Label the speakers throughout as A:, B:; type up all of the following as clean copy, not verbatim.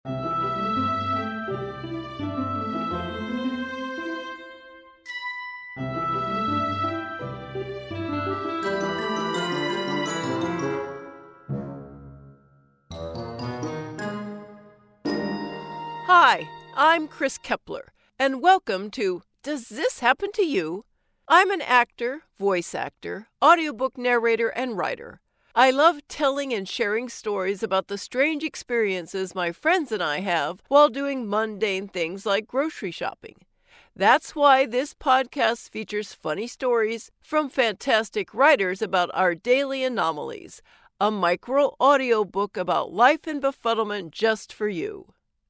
A: Hi, I'm Chris Kepler, and welcome to Does This Happen to You? I'm an actor, voice actor, audiobook narrator, and writer. I love telling and sharing stories about the strange experiences my friends and I have while doing mundane things like grocery shopping. That's why this podcast features funny stories from fantastic writers about our daily anomalies, a micro audiobook about life and befuddlement just for you.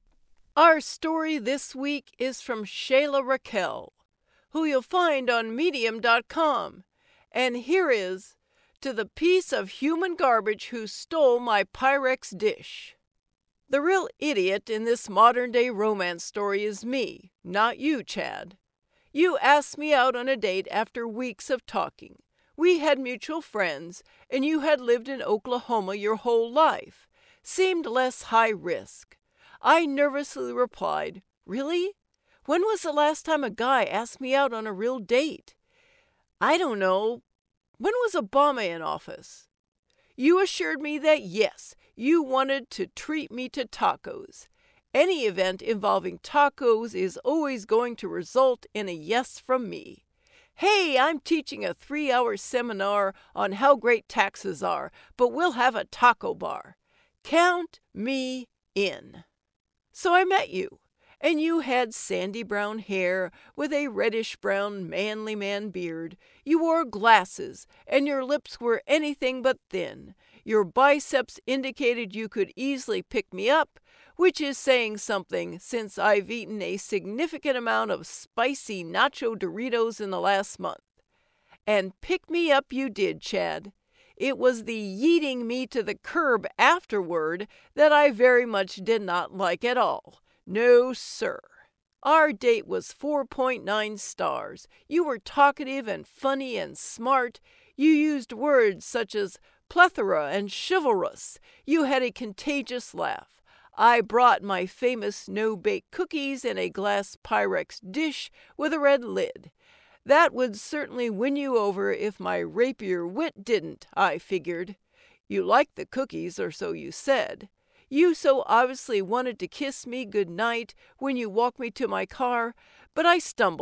A: Our story this week is from Shayla Raquel, who you'll find on Medium.com. And here is To the Piece of Human Garbage Who Stole My Pyrex Dish. The real idiot in this modern-day romance story is me, not you, Chad. You asked me out on a date after weeks of talking. We had mutual friends, and you had lived in Oklahoma your whole life. Seemed less high risk. I nervously replied, "Really? When was the last time a guy asked me out on a real date?" "I don't know. When was Obama in office?" You assured me that yes, you wanted to treat me to tacos. Any event involving tacos is always going to result in a yes from me. "Hey, I'm teaching a 3-hour seminar on how great taxes are, but we'll have a taco bar. Count me in." So I met you, and you had sandy brown hair with a reddish-brown manly man beard. You wore glasses, and your lips were anything but thin. Your biceps indicated you could easily pick me up, which is saying something since I've eaten a significant amount of spicy nacho Doritos in the last month. And pick me up you did, Chad. It was the yeeting me to the curb afterward that I very much did not like at all. No, sir. Our date was 4.9 stars. You were talkative and funny and smart. You used words such as plethora and chivalrous. You had a contagious laugh. I brought my famous no-bake cookies in a glass Pyrex dish with a red lid. That would certainly win you over if my rapier wit didn't, I figured. You liked the cookies, or so you said. You so obviously wanted to kiss me good night when you walked me to my car, but I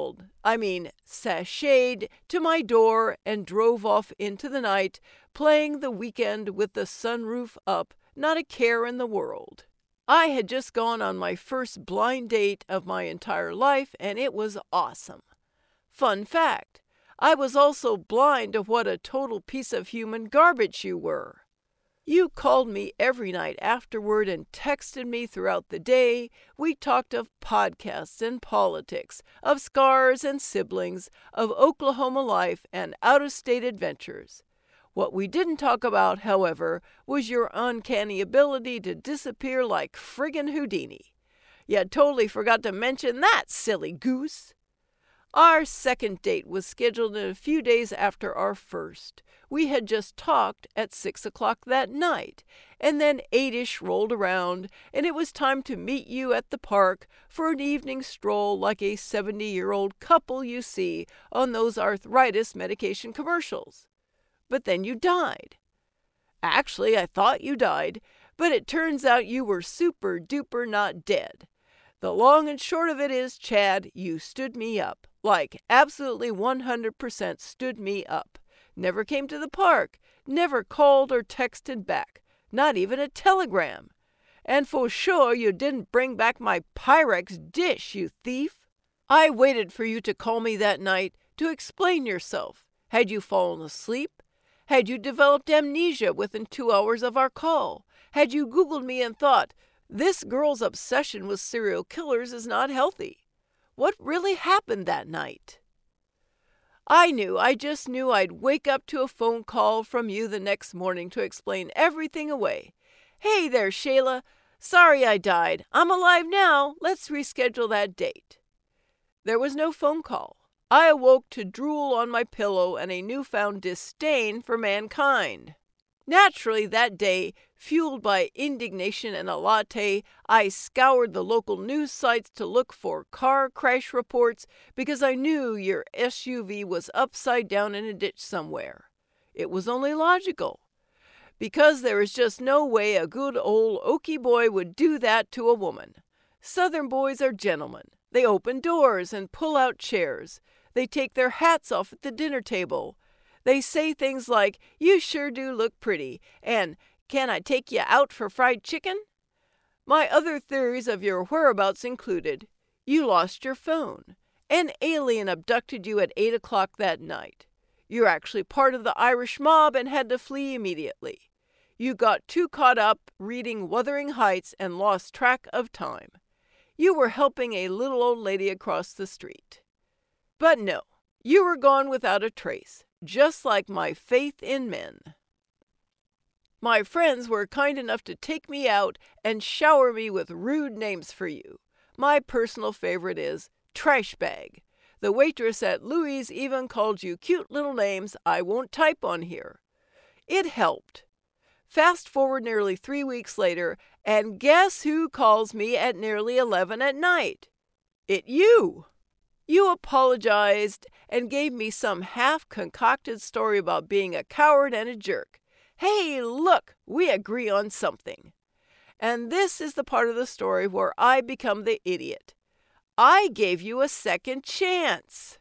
A: sashayed to my door and drove off into the night, playing the weekend with the sunroof up, not a care in the world. I had just gone on my first blind date of my entire life, and it was awesome. Fun fact, I was also blind to what a total piece of human garbage you were. You called me every night afterward and texted me throughout the day. We talked of podcasts and politics, of scars and siblings, of Oklahoma life and out-of-state adventures. What we didn't talk about, however, was your uncanny ability to disappear like friggin' Houdini. You totally forgot to mention that, silly goose. Our second date was scheduled in a few days after our first. We had just talked at 6 o'clock that night, and then 8-ish rolled around, and it was time to meet you at the park for an evening stroll like a 70-year-old couple you see on those arthritis medication commercials. But then you died. Actually, I thought you died, but it turns out you were super duper not dead. The long and short of it is, Chad, you stood me up. Like, absolutely 100% stood me up. Never came to the park. Never called or texted back. Not even a telegram. And for sure you didn't bring back my Pyrex dish, you thief. I waited for you to call me that night to explain yourself. Had you fallen asleep? Had you developed amnesia within 2 hours of our call? Had you Googled me and thought, this girl's obsession with serial killers is not healthy? What really happened that night? I just knew I'd wake up to a phone call from you the next morning to explain everything away. "Hey there, Shayla. Sorry I died. I'm alive now. Let's reschedule that date." There was no phone call. I awoke to drool on my pillow and a newfound disdain for mankind. Naturally, that day, fueled by indignation and a latte, I scoured the local news sites to look for car crash reports because I knew your SUV was upside down in a ditch somewhere. It was only logical, because there is just no way a good old Okie boy would do that to a woman. Southern boys are gentlemen. They open doors and pull out chairs. They take their hats off at the dinner table. They say things like, "You sure do look pretty," and "Can I take you out for fried chicken?" My other theories of your whereabouts included: you lost your phone. An alien abducted you at 8 o'clock that night. You're actually part of the Irish mob and had to flee immediately. You got too caught up reading Wuthering Heights and lost track of time. You were helping a little old lady across the street. But no, you were gone without a trace, just like my faith in men. My friends were kind enough to take me out and shower me with rude names for you. My personal favorite is Trash Bag. The waitress at Louis' even called you cute little names I won't type on here. It helped. Fast forward nearly 3 weeks later, and guess who calls me at nearly 11 at night? You! You apologized and gave me some half-concocted story about being a coward and a jerk. Hey, look, we agree on something. And this is the part of the story where I become the idiot. I gave you a second chance.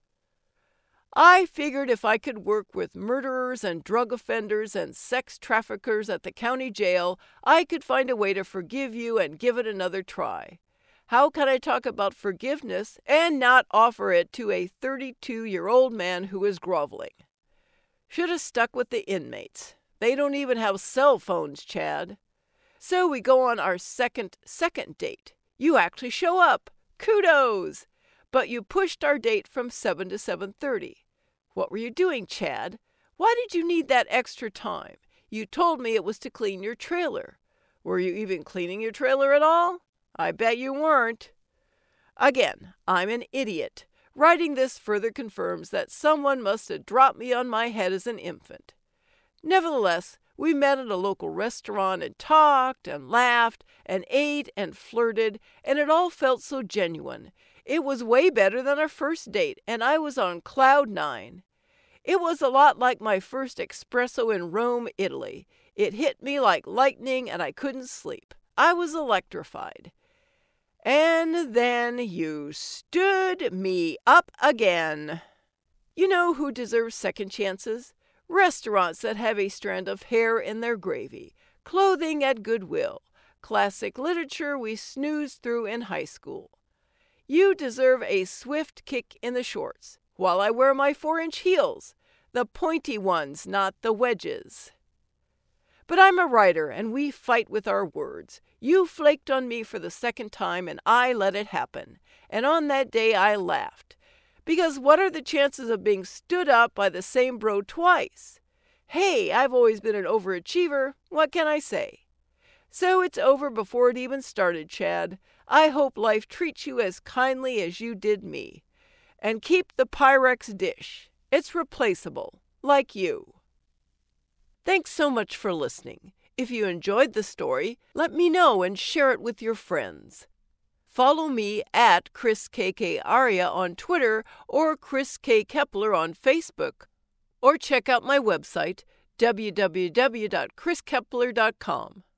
A: I figured if I could work with murderers and drug offenders and sex traffickers at the county jail, I could find a way to forgive you and give it another try. How can I talk about forgiveness and not offer it to a 32-year-old man who is groveling? Should have stuck with the inmates. They don't even have cell phones, Chad. So we go on our second date. You actually show up. Kudos! But you pushed our date from 7 to 7:30. What were you doing, Chad? Why did you need that extra time? You told me it was to clean your trailer. Were you even cleaning your trailer at all? I bet you weren't. Again, I'm an idiot. Writing this further confirms that someone must have dropped me on my head as an infant. Nevertheless, we met at a local restaurant and talked and laughed and ate and flirted, and it all felt so genuine. It was way better than our first date, and I was on cloud 9. It was a lot like my first espresso in Rome, Italy. It hit me like lightning, and I couldn't sleep. I was electrified. And then you stood me up again. You know who deserves second chances? Restaurants that have a strand of hair in their gravy, clothing at Goodwill, classic literature we snoozed through in high school. You deserve a swift kick in the shorts, while I wear my 4-inch heels, the pointy ones, not the wedges. But I'm a writer, and we fight with our words. You flaked on me for the second time, and I let it happen. And on that day I laughed. Because what are the chances of being stood up by the same bro twice? Hey, I've always been an overachiever. What can I say? So it's over before it even started, Chad. I hope life treats you as kindly as you did me. And keep the Pyrex dish. It's replaceable, like you. Thanks so much for listening. If you enjoyed the story, let me know and share it with your friends. Follow me at Chris KK Aria on Twitter or Chris K. Kepler on Facebook, or check out my website, www.chriskepler.com.